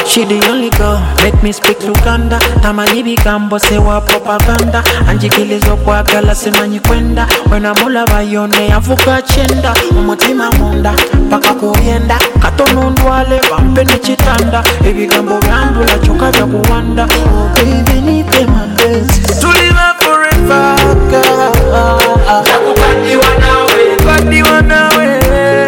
She the only girl, make me speak Luganda. Tamani bigambo sewa propaganda. Anjikilizo kwa gala semanyi kwenda. Wena mula bayone yavuka chenda. Umutima munda, paka kuyenda. Katono ndwale, vampe ni chitanda. Ibigambo gambu la choka vya kuwanda. Oh baby nipe mapenzi to live forever, girl. Nakupatiwa nawe, Patiwa nawe,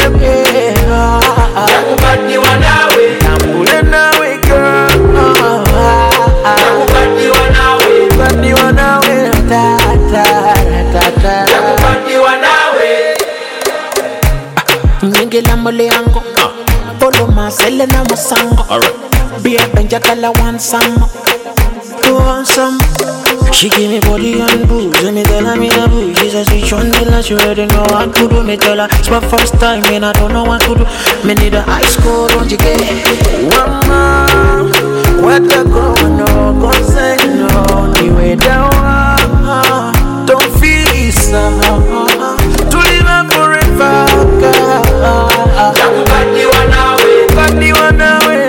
nakupatiwa nawe, tambule nawe girl. nakupatiwa nawe, Patiwa nawe, ta ta ta ta. nakupatiwa nawe. Nyingela mole yango, polo masele na musango. Beer benja kala one some, two on some. She give me body and booze, and me tell her me the booze. She says she on me like she already know what to do. Me tell her it's my first time and I don't know what to do. Me need a high score, don't you get? Mama, what you gonna no, go say no. The way down, don't feel so. To live forever, girl. Nakupatiwa nawe, Patiwa nawe,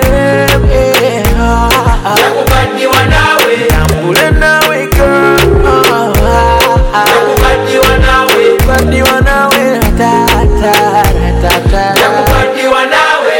nakupatiwa nawe, tambule nawe girl. nakupatiwa nawe, Patiwa nawe, ta ta ta ta. nakupatiwa nawe.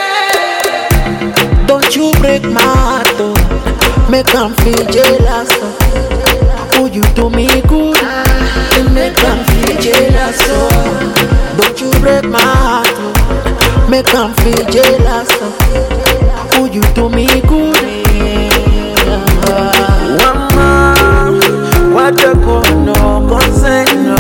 Don't you break my heart, oh. Make 'em feel jealous, oh. Would you do me good? Make 'em feel jealous, oh. Don't you break my heart, oh. Make 'em feel jealous, oh. Would you do me good? Mama, what you gonna no, go say no.